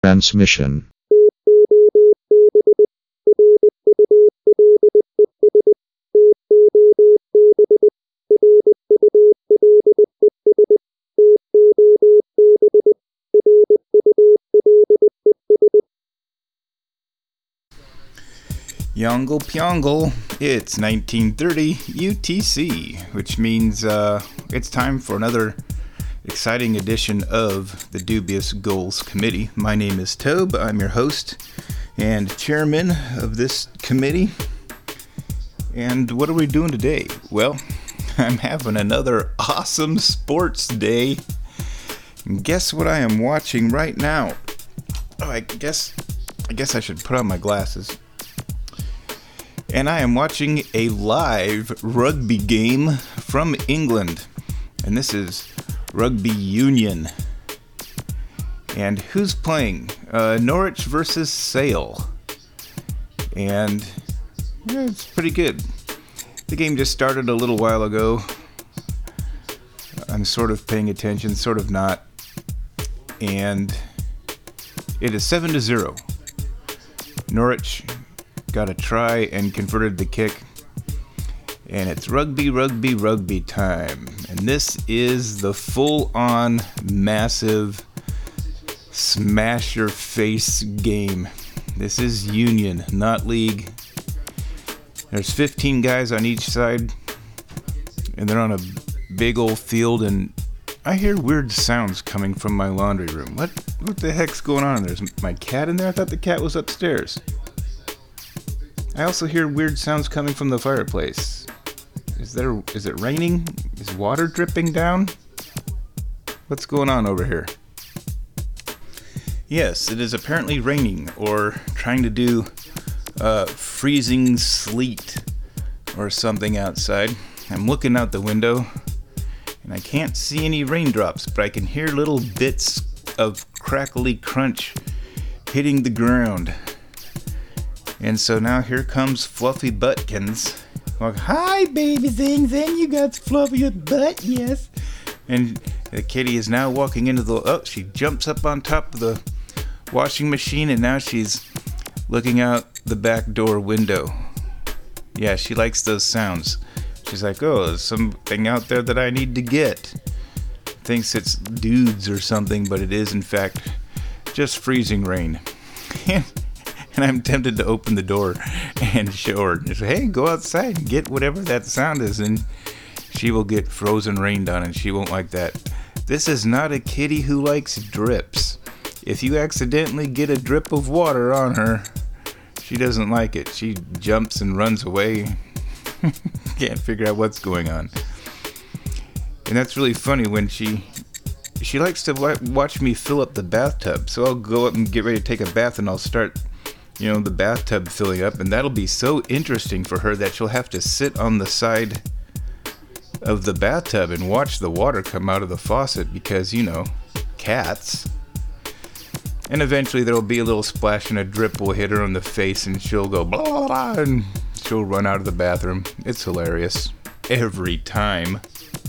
Transmission. Yongle Pyongle, it's 1930 UTC, which means it's time for another exciting edition of the Dubious Goals Committee. My name is Tobe, I'm your host and chairman of this committee. And what are we doing today? Well, I'm having another awesome sports day. And guess what I am watching right now? Oh, I guess I should put on my glasses. And I am watching a live rugby game from England. And this is Rugby Union. And who's playing? Norwich versus Sale. And yeah, it's pretty good. The game just started a little while ago. I'm sort of paying attention, sort of not. And it is 7-0. Norwich got a try and converted the kick. And it's rugby time. And this is the full-on, massive, smash-your-face game. This is Union, not League. There's 15 guys on each side. And they're on a big old field. And I hear weird sounds coming from my laundry room. What the heck's going on? There's my cat in there? I thought the cat was upstairs. I also hear weird sounds coming from the fireplace. Is it raining? Is water dripping down? What's going on over here? Yes, it is apparently raining or trying to do freezing sleet or something outside. I'm looking out the window and I can't see any raindrops, but I can hear little bits of crackly crunch hitting the ground. And so now here comes Fluffy Buttkins. Like, hi, baby things, and you got fluffy butt, yes. And the kitty is now walking into she jumps up on top of the washing machine, and now she's looking out the back door window. Yeah, she likes those sounds. She's like, oh, there's something out there that I need to get. Thinks it's dudes or something, but it is, in fact, just freezing rain. And I'm tempted to open the door and show her, just, hey, go outside and get whatever that sound is, and she will get frozen rained on, and she won't like that. This is not a kitty who likes drips. If you accidentally get a drip of water on her, she doesn't like it. She jumps and runs away. Can't figure out what's going on. And that's really funny when she likes to watch me fill up the bathtub. So I'll go up and get ready to take a bath, and I'll start the bathtub filling up, and that'll be so interesting for her that she'll have to sit on the side of the bathtub and watch the water come out of the faucet because, cats. And eventually there'll be a little splash and a drip will hit her on the face and she'll go blah, blah, blah, and she'll run out of the bathroom. It's hilarious. Every time.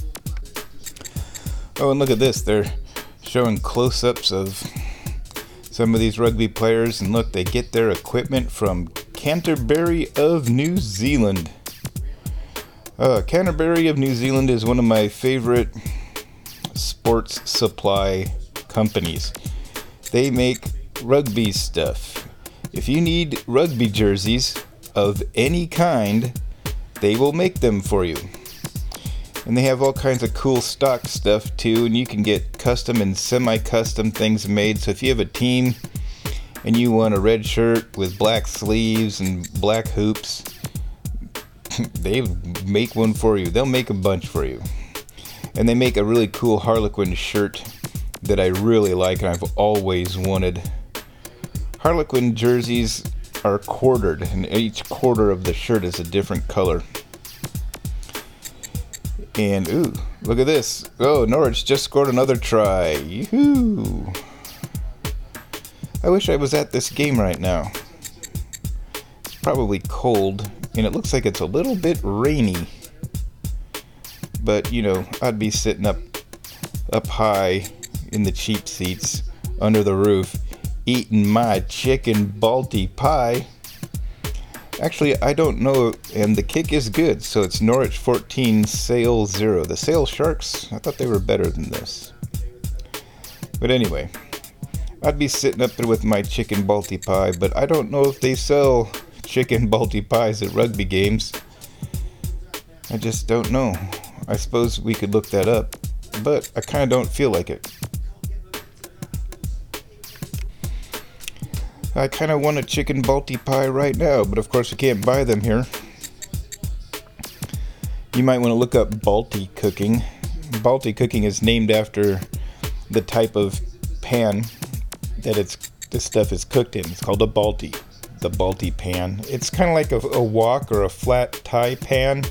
Oh, and look at this. They're showing close-ups of some of these rugby players, and look, they get their equipment from Canterbury of New Zealand. Canterbury of New Zealand is one of my favorite sports supply companies. They make rugby stuff. If you need rugby jerseys of any kind, they will make them for you. And they have all kinds of cool stock stuff too, and you can get custom and semi-custom things made. So if you have a team and you want a red shirt with black sleeves and black hoops, they make one for you. They'll make a bunch for you. And they make a really cool Harlequin shirt that I really like and I've always wanted. Harlequin jerseys are quartered, and each quarter of the shirt is a different color. And, ooh, look at this. Oh, Norwich just scored another try. Yoo-hoo. I wish I was at this game right now. It's probably cold, and it looks like it's a little bit rainy. But, I'd be sitting up high in the cheap seats under the roof, eating my chicken Balti pie. Actually, I don't know, and the kick is good, so it's Norwich 14, Sale 0. The Sale Sharks, I thought they were better than this. But anyway, I'd be sitting up there with my chicken Balti pie, but I don't know if they sell chicken Balti pies at rugby games. I just don't know. I suppose we could look that up, but I kind of don't feel like it. I kind of want a chicken Balti pie right now, but of course you can't buy them here. You might want to look up Balti cooking. Balti cooking is named after the type of pan that this stuff is cooked in. It's called a Balti, the Balti pan. It's kind of like a wok or a flat Thai pan.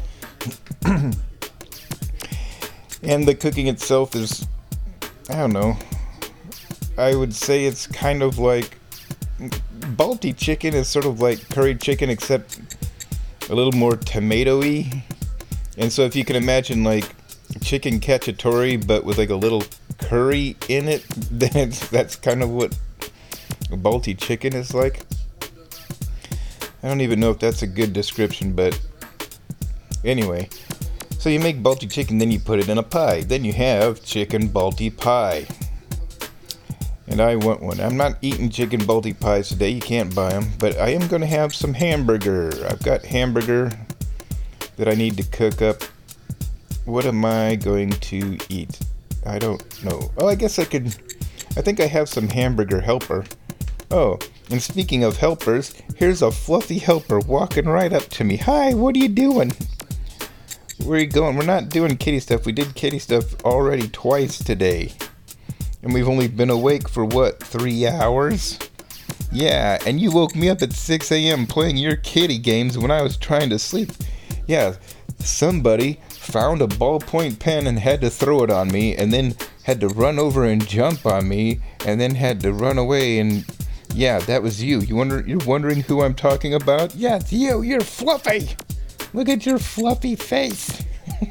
And the cooking itself is, I don't know, I would say it's kind of like, Balti chicken is sort of like curried chicken except a little more tomato-y. And so if you can imagine like chicken cacciatore but with like a little curry in it, then that's kind of what a Balti chicken is like. I don't even know if that's a good description, but anyway. So you make Balti chicken, then you put it in a pie. Then you have chicken Balti pie. And I want one. I'm not eating chicken Balti pies today. You can't buy them. But I am going to have some hamburger. I've got hamburger that I need to cook up. What am I going to eat? I don't know. Oh, I guess I think I have some hamburger helper. Oh, and speaking of helpers, here's a fluffy helper walking right up to me. Hi, what are you doing? Where are you going? We're not doing kitty stuff. We did kitty stuff already twice today. And we've only been awake for, 3 hours? Yeah, and you woke me up at 6 a.m. playing your kitty games when I was trying to sleep. Yeah, somebody found a ballpoint pen and had to throw it on me, and then had to run over and jump on me, and then had to run away, and yeah, that was you. You're wondering who I'm talking about? Yeah, it's you. You're fluffy. Look at your fluffy face.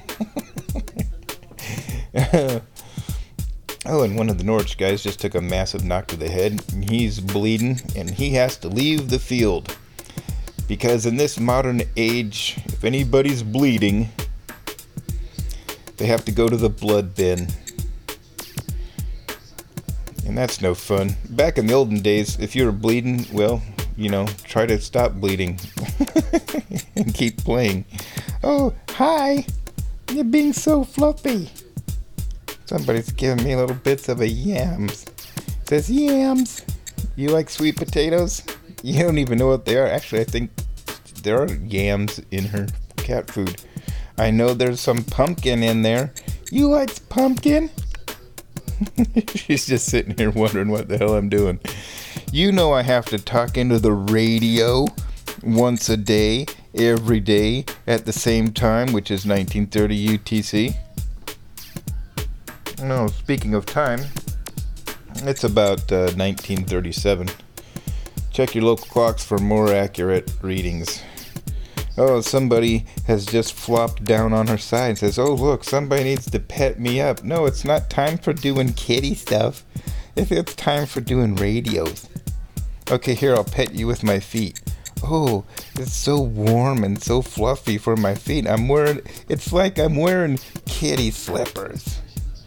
Oh, and one of the Norwich guys just took a massive knock to the head. He's bleeding, and he has to leave the field. Because in this modern age, if anybody's bleeding, they have to go to the blood bin. And that's no fun. Back in the olden days, if you were bleeding, well, try to stop bleeding. And keep playing. Oh, hi! You're being so fluffy. Somebody's giving me little bits of a yams. It says, yams! You like sweet potatoes? You don't even know what they are. Actually, I think there are yams in her cat food. I know there's some pumpkin in there. You like pumpkin? She's just sitting here wondering what the hell I'm doing. You know I have to talk into the radio once a day, every day, at the same time, which is 1930 UTC. No, speaking of time, it's about 1937. Check your local clocks for more accurate readings. Oh, somebody has just flopped down on her side and says, oh, look, somebody needs to pet me up. No, it's not time for doing kitty stuff. It's time for doing radios. Okay, here, I'll pet you with my feet. Oh, it's so warm and so fluffy for my feet. It's like I'm wearing kitty slippers.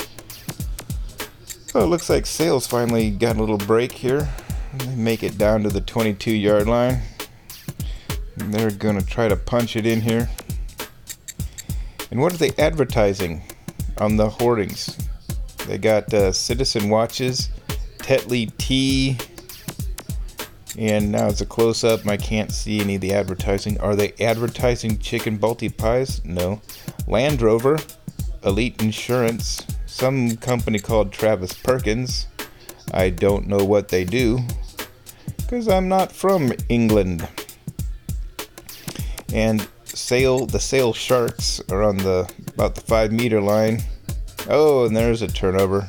Oh, it looks like Sale's finally got a little break here. They make it down to the 22-yard line. And they're going to try to punch it in here. And what are they advertising on the hoardings? They got Citizen Watches, Tetley Tea, and now it's a close-up and I can't see any of the advertising. Are they advertising chicken Balti pies? No. Land Rover, Elite Insurance, some company called Travis Perkins. I don't know what they do, because I'm not from England. And the Sale Sharks are on about the 5-meter line. Oh, and there's a turnover.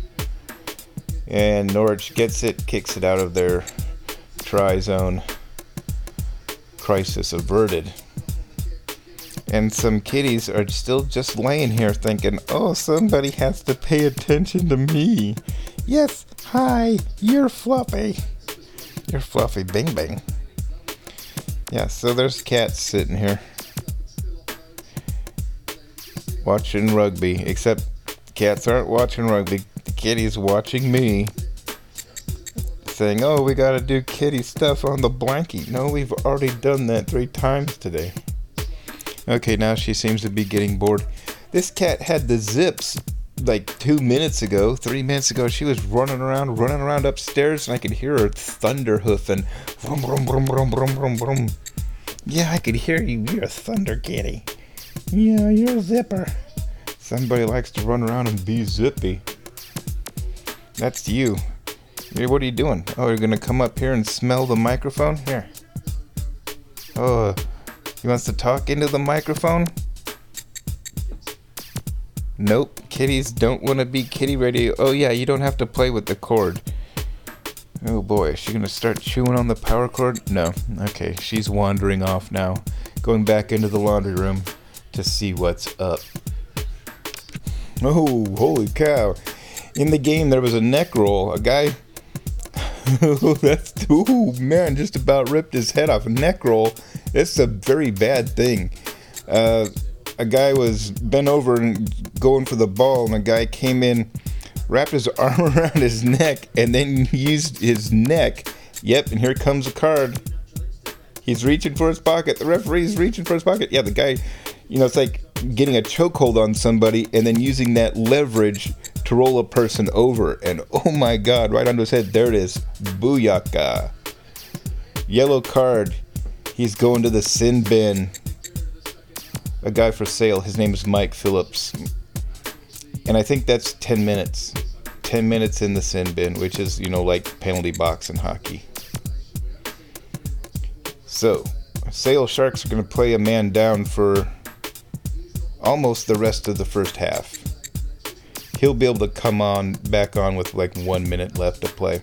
And Norwich gets it, kicks it out of their try zone. Crisis averted. And some kitties are still just laying here thinking, oh, somebody has to pay attention to me. Yes, hi, you're fluffy. You're Fluffy Bing Bang. Yeah, so there's cats sitting here watching rugby, except cats aren't watching rugby. The kitty's watching me, saying, oh, we gotta do kitty stuff on the blankie. No, we've already done that 3 times today. Okay, now she seems to be getting bored. This cat had the zips like 2 minutes ago, 3 minutes ago. She was running around upstairs, and I could hear her thunder hoofing. Vroom, vroom, vroom, vroom, vroom, vroom, vroom. Yeah, I could hear you. You're a thunder kitty. Yeah, you're a zipper. Somebody likes to run around and be zippy. That's you. What are you doing? Oh, you're gonna come up here and smell the microphone? Here. Oh, he wants to talk into the microphone? Nope, kitties don't want to be kitty radio. Oh yeah, you don't have to play with the cord. Oh boy, is she gonna start chewing on the power cord? No. Okay, she's wandering off now, going back into the laundry room to see what's up. Oh, holy cow. In the game there was a neck roll. A guy oh man, just about ripped his head off. A neck roll, it's a very bad thing. A guy was bent over and going for the ball, and a guy came in, wrapped his arm around his neck, and then used his neck. Yep, and here comes a card. He's reaching for his pocket. The referee's reaching for his pocket. Yeah, the guy, it's like getting a chokehold on somebody and then using that leverage to roll a person over. And oh my God, right onto his head. There it is. Booyaka. Yellow card. He's going to the sin bin. A guy for sale. His name is Mike Phillips. And I think that's 10 minutes. 10 minutes in the sin bin, which is, like penalty box in hockey. So, Sale Sharks are going to play a man down for almost the rest of the first half. He'll be able to come back on with like 1 minute left to play.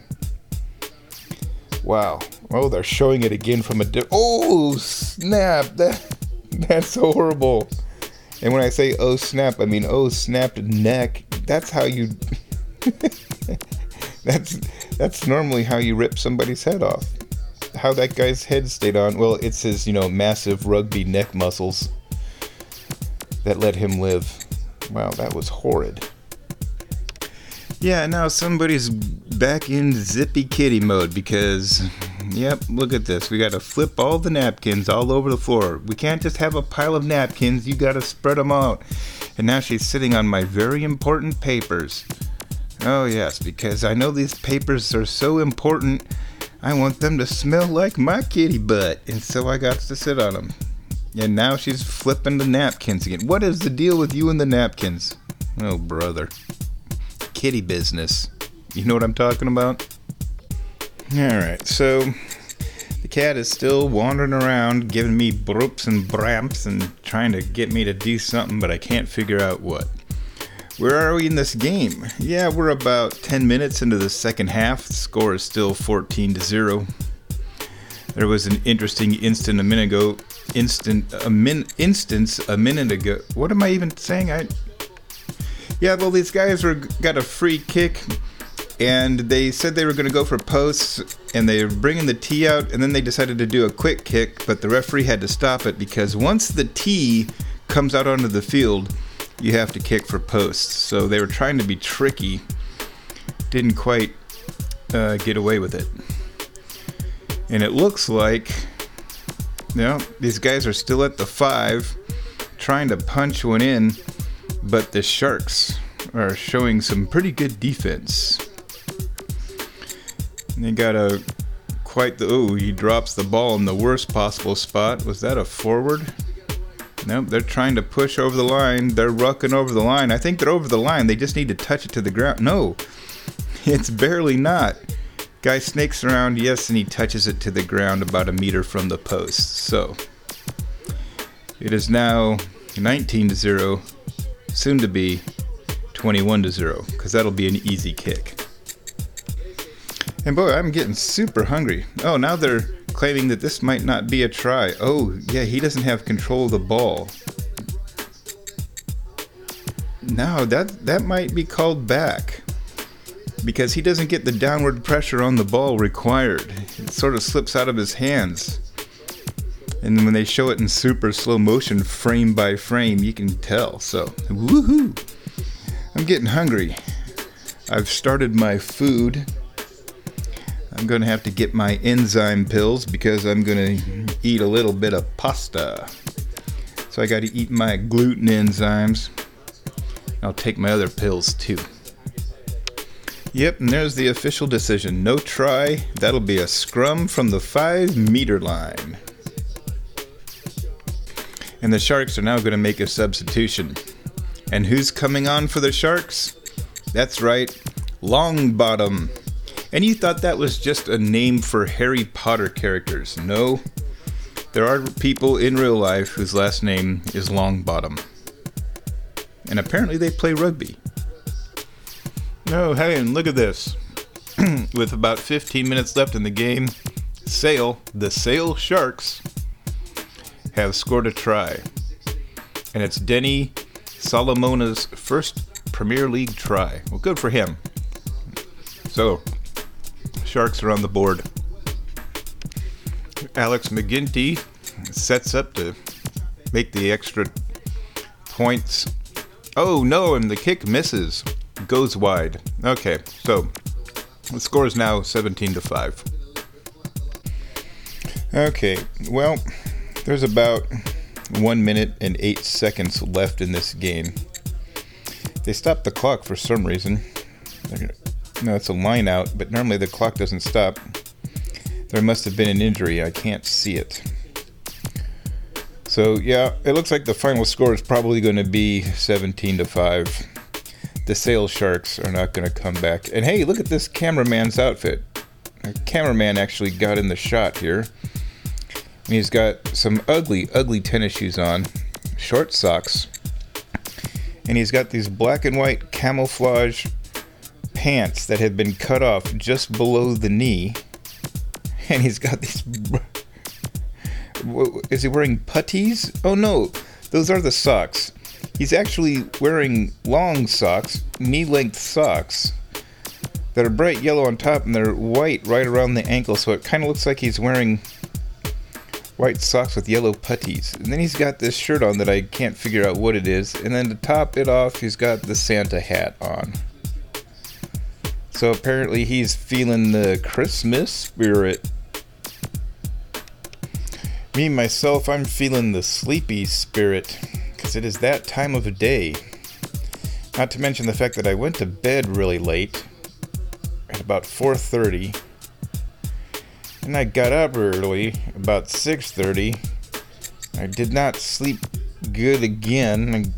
Wow. Oh, they're showing it again from oh, snap. That's horrible. And when I say oh snap, I mean oh snapped neck. That's how you that's normally how you rip somebody's head off. How that guy's head stayed on, well, it's his, massive rugby neck muscles that let him live. Wow, that was horrid. Yeah, now somebody's back in zippy kitty mode because, yep, look at this. We got to flip all the napkins all over the floor. We can't just have a pile of napkins. You got to spread them out. And now she's sitting on my very important papers. Oh, yes, because I know these papers are so important. I want them to smell like my kitty butt. And so I got to sit on them. And now she's flipping the napkins again. What is the deal with you and the napkins? Oh, brother. Kitty business. You know what I'm talking about? Alright, so the cat is still wandering around giving me broops and bramps and trying to get me to do something, but I can't figure out what. Where are we in this game? Yeah, we're about 10 minutes into the second half. The score is still 14-0. There was an interesting instance a minute ago. What am I even saying? Yeah, well, these guys got a free kick, and they said they were going to go for posts, and they were bringing the tee out, and then they decided to do a quick kick, but the referee had to stop it because once the tee comes out onto the field, you have to kick for posts. So they were trying to be tricky, didn't quite get away with it. And it looks like, these guys are still at the 5, trying to punch one in. But the Sharks are showing some pretty good defense. They got he drops the ball in the worst possible spot. Was that a forward? Nope, they're trying to push over the line. They're rucking over the line. I think they're over the line. They just need to touch it to the ground. No, it's barely not. Guy snakes around, yes, and he touches it to the ground about a meter from the post. So, it is now 19-0. Soon to be 21-0, because that'll be an easy kick. And boy, I'm getting super hungry. Oh, now they're claiming that this might not be a try. Oh, yeah, he doesn't have control of the ball. Now, that might be called back. because he doesn't get the downward pressure on the ball required. It sort of slips out of his hands. And when they show it in super slow motion, frame by frame, you can tell. So, woohoo! I'm getting hungry. I've started my food. I'm going to have to get my enzyme pills because I'm going to eat a little bit of pasta. So I got to eat my gluten enzymes. I'll take my other pills too. Yep, and there's the official decision. No try. That'll be a scrum from the 5-meter line. And the Sharks are now going to make a substitution. And who's coming on for the Sharks? That's right, Longbottom. And you thought that was just a name for Harry Potter characters. No, there are people in real life whose last name is Longbottom. And apparently they play rugby. No, hey, and look at this. With about 15 minutes left in the game, the Sale Sharks have scored a try. And it's Denny Solomona's first Premier League try. Well, good for him. So, Sharks are on the board. Alex McGinty sets up to make the extra points. Oh no, and the kick misses. Goes wide. Okay, so the score is now 17-5. Okay, well, there's about 1 minute and 8 seconds left in this game. They stopped the clock for some reason. No, it's a line out, but normally the clock doesn't stop. There must have been an injury. I can't see it. So, yeah, it looks like the final score is probably going to be 17-5. The Sale Sharks are not going to come back. And hey, look at this cameraman's outfit. The cameraman actually got in the shot here. And he's got some ugly tennis shoes on, short socks, and he's got these black and white camouflage pants that have been cut off just below the knee. And he's got these... Is he wearing puttees? Oh no, those are the socks. He's actually wearing long socks, knee-length socks, that are bright yellow on top and they're white right around the ankle, so it kind of looks like he's wearing white socks with yellow puttees. And then he's got this shirt on that I can't figure out what it is, and then to top it off, he's got the Santa hat on. So apparently he's feeling the Christmas spirit. Me, myself, I'm feeling the sleepy spirit, because it is that time of day. Not to mention the fact that I went to bed really late, at about 4:30, and I got up early, about 6:30. I did not sleep good again.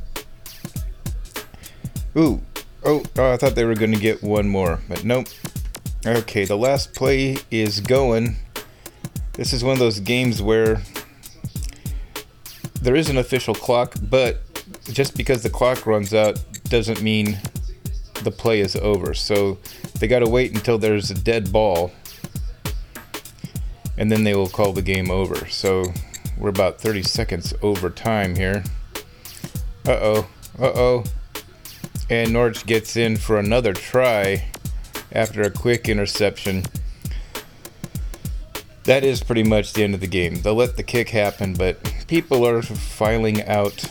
I thought they were going to get one more, but nope. Okay, the last play is going. This is one of those games where there is an official clock, but just because the clock runs out doesn't mean the play is over. So they got to wait until there's a dead ball, and then they will call the game over. So we're about 30 seconds over time here. Uh-oh. And Norwich gets in for another try after a quick interception. That is pretty much the end of the game. They'll let the kick happen, but people are filing out.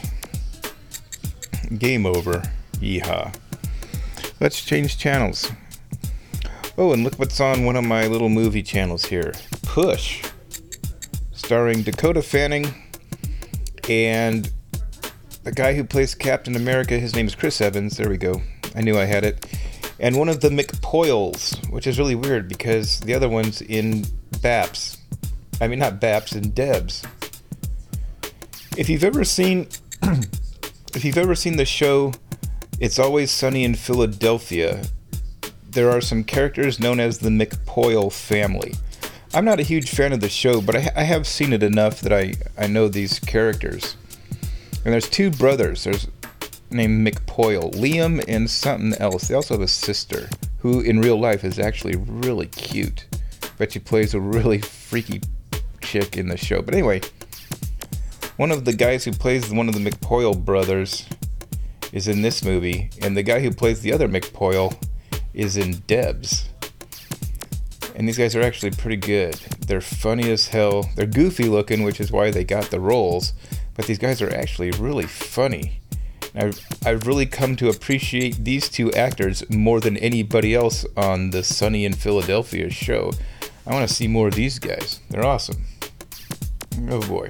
Game over. Yeehaw. Let's change channels. Oh, and look what's on one of my little movie channels here. Push. Starring Dakota Fanning and the guy who plays Captain America. His name is Chris Evans. There we go. I knew I had it. And one of the McPoyles, which is really weird because the other one's in Baps. I mean, not Baps, in Debs. If you've ever seen the show It's Always Sunny in Philadelphia, there are some characters known as the McPoyle family. I'm not a huge fan of the show, but I have seen it enough that I know these characters. And there's two brothers. There's named McPoyle, Liam and something else. They also have a sister who in real life is actually really cute. Bet she plays a really freaky chick in the show. But anyway, one of the guys who plays one of the McPoyle brothers is in this movie, and the guy who plays the other McPoyle is in Debs. And these guys are actually pretty good. They're funny as hell. They're goofy looking, which is why they got the roles. But these guys are actually really funny. I've really come to appreciate these two actors more than anybody else on the Sunny in Philadelphia show. I want to see more of these guys. They're awesome. Oh boy.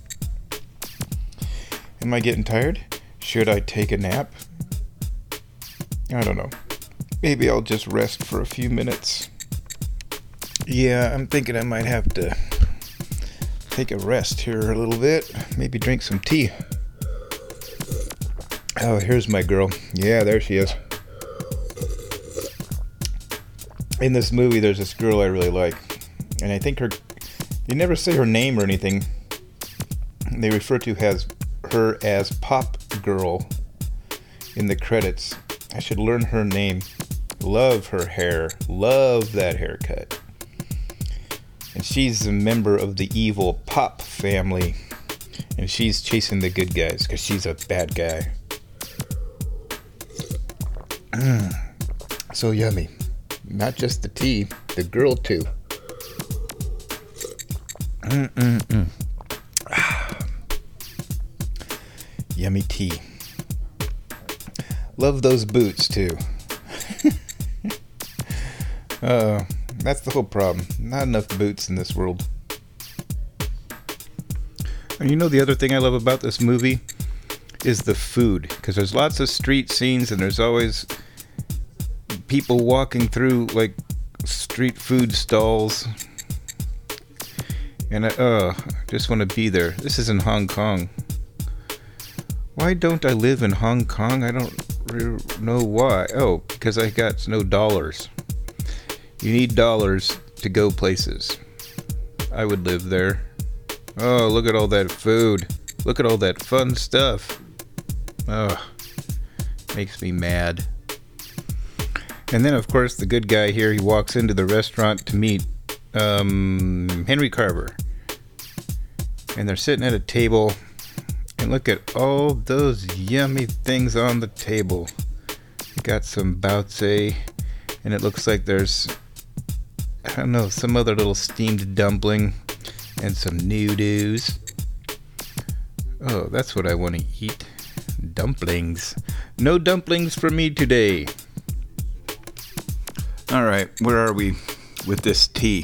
Am I getting tired? Should I take a nap? I don't know. Maybe I'll just rest for a few minutes. Yeah, I'm thinking I might have to take a rest here a little bit. Maybe drink some tea. Oh, here's my girl. Yeah, there she is. In this movie, there's this girl I really like. And I think they never say her name or anything. They refer to her as Pop Girl in the credits. I should learn her name. Love her hair. Love that haircut. And she's a member of the evil Pop family. And she's chasing the good guys because she's a bad guy. So yummy. Not just the tea, the girl too. Yummy tea. Love those boots too. That's the whole problem. Not enough boots in this world. And you know the other thing I love about this movie is the food, because there's lots of street scenes and there's always people walking through like street food stalls, and I just want to be there. This is in Hong Kong. Why don't I live in Hong Kong? I don't know why. Oh, because I got no dollars. You need dollars to go places. I would live there. Oh, look at all that food. Look at all that fun stuff. Oh, makes me mad. And then, of course, the good guy here, he walks into the restaurant to meet Henry Carver. And they're sitting at a table. And look at all those yummy things on the table. You got some baozi. And it looks like there's, I don't know, some other little steamed dumpling. And some noodles. Oh, that's what I want to eat. Dumplings. No dumplings for me today. All right, where are we with this tea?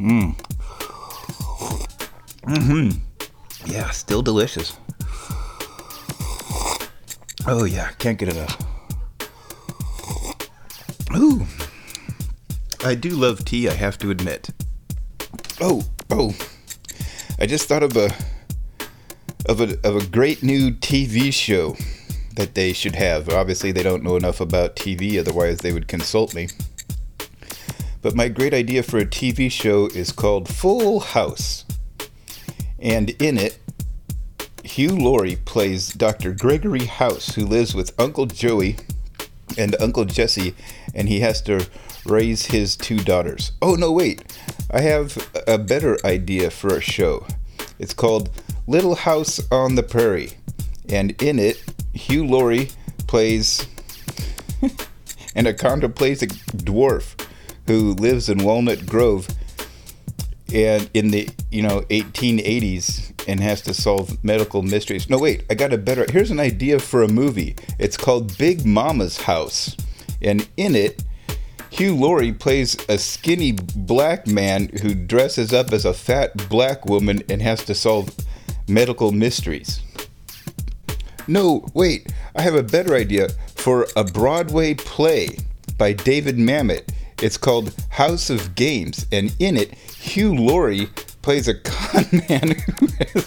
Yeah, still delicious. Oh yeah, can't get enough. Ooh, I do love tea, I have to admit. Oh, I just thought of a great new TV show that they should have. Obviously, they don't know enough about TV, otherwise they would consult me. But my great idea for a TV show is called Full House. And in it, Hugh Laurie plays Dr. Gregory House, who lives with Uncle Joey and Uncle Jesse, and he has to raise his two daughters. Oh, no, wait. I have a better idea for a show. It's called Little House on the Prairie. And in it, Hugh Laurie plays Anaconda plays a dwarf who lives in Walnut Grove and in the 1880s and has to solve medical mysteries. No, wait, I got a better. Here's an idea for a movie. It's called Big Mama's House. And in it, Hugh Laurie plays a skinny black man who dresses up as a fat black woman and has to solve medical mysteries. No, wait, I have a better idea for a Broadway play by David Mamet. It's called House of Games, and in it, Hugh Laurie plays a con man who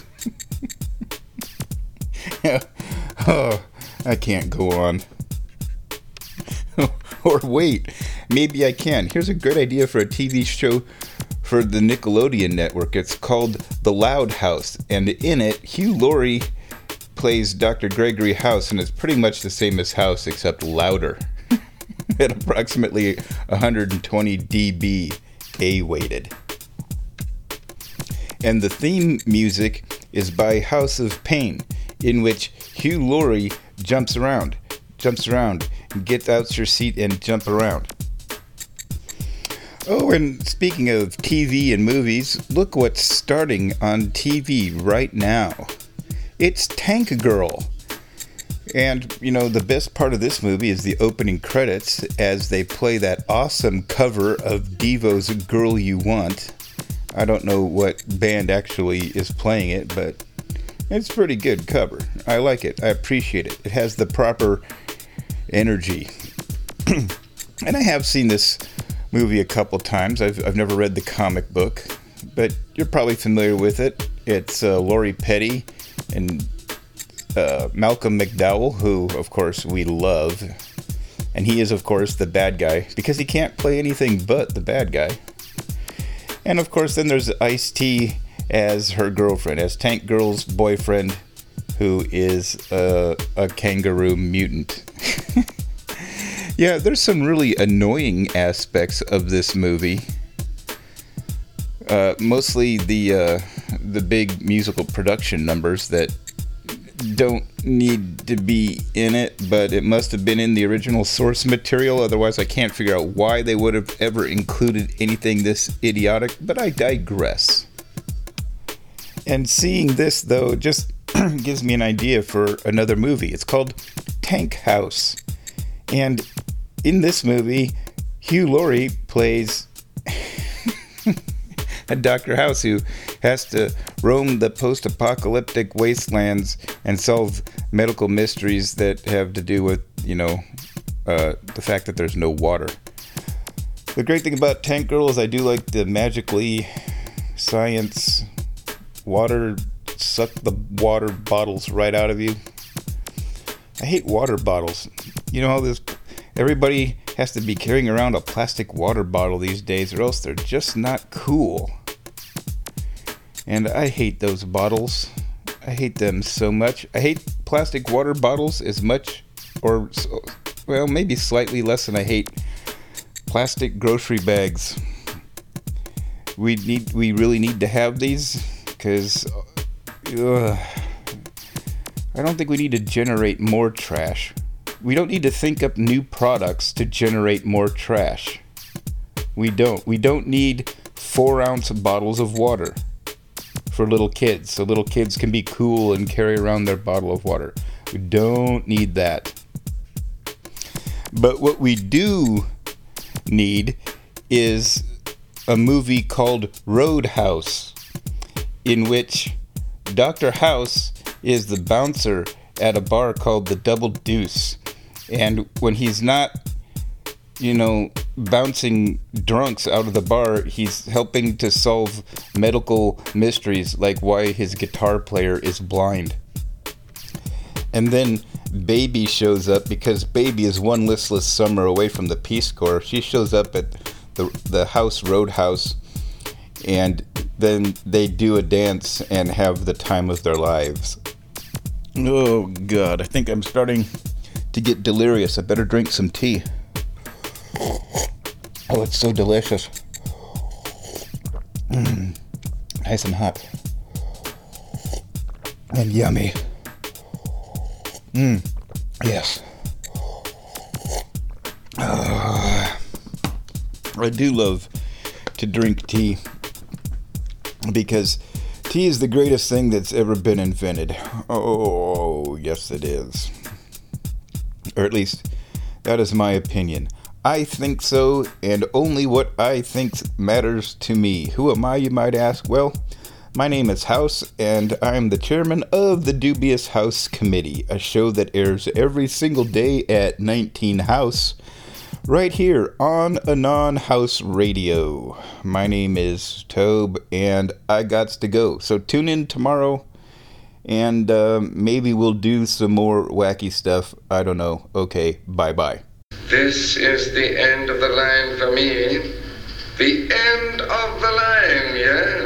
has... Oh, I can't go on. Or wait, maybe I can. Here's a great idea for a TV show for the Nickelodeon network. It's called The Loud House, and in it, Hugh Laurie plays Dr. Gregory House, and it's pretty much the same as House, except louder. At approximately 120 dB A-weighted. And the theme music is by House of Pain, in which Hugh Laurie jumps around, and gets out your seat and jump around. Oh, and speaking of TV and movies, look what's starting on TV right now. It's Tank Girl. And, you know, the best part of this movie is the opening credits as they play that awesome cover of Devo's Girl You Want. I don't know what band actually is playing it, but it's a pretty good cover. I like it. I appreciate it. It has the proper energy. And I have seen this movie a couple times. I've never read the comic book, but you're probably familiar with it. It's Lori Petty and Malcolm McDowell, who, of course, we love. And he is, of course, the bad guy, because he can't play anything but the bad guy. And, of course, then there's Ice-T as her girlfriend, as Tank Girl's boyfriend, who is a kangaroo mutant. Yeah, there's some really annoying aspects of this movie. Mostly the big musical production numbers that don't need to be in it, but it must have been in the original source material. Otherwise, I can't figure out why they would have ever included anything this idiotic, but I digress. And seeing this, though, just gives me an idea for another movie. It's called Tank House. And in this movie, Hugh Laurie plays a Dr. House who has to roam the post-apocalyptic wastelands and solve medical mysteries that have to do with, the fact that there's no water. The great thing about Tank Girl is I do like the magically science water, suck the water bottles right out of you. I hate water bottles. You know how everybody has to be carrying around a plastic water bottle these days, or else they're just not cool. And I hate those bottles. I hate them so much. I hate plastic water bottles as much, maybe slightly less than I hate plastic grocery bags. We really need to have these, because I don't think we need to generate more trash. We don't need to think up new products to generate more trash. We don't need 4-ounce bottles of water for little kids, so little kids can be cool and carry around their bottle of water. We don't need that. But what we do need is a movie called Roadhouse, in which Dr. House is the bouncer at a bar called the Double Deuce. And when he's not, bouncing drunks out of the bar, he's helping to solve medical mysteries, like why his guitar player is blind. And then Baby shows up, because Baby is one listless summer away from the Peace Corps. She shows up at the Roadhouse, and then they do a dance and have the time of their lives. Oh, God, I think I'm starting to get delirious. I better drink some tea. Oh, it's so delicious. Nice and hot. And yummy. Yes. I do love to drink tea, because tea is the greatest thing that's ever been invented. Oh, yes it is. Or at least, that is my opinion. I think so, and only what I think matters to me. Who am I, you might ask? Well, my name is House, and I'm the chairman of the Dubious House Committee, a show that airs every single day at 19 House, right here on Anon House Radio. My name is Tobe, and I gots to go. So tune in tomorrow, and maybe we'll do some more wacky stuff. I don't know. Okay, bye-bye. This is the end of the line for me. The end of the line, yes.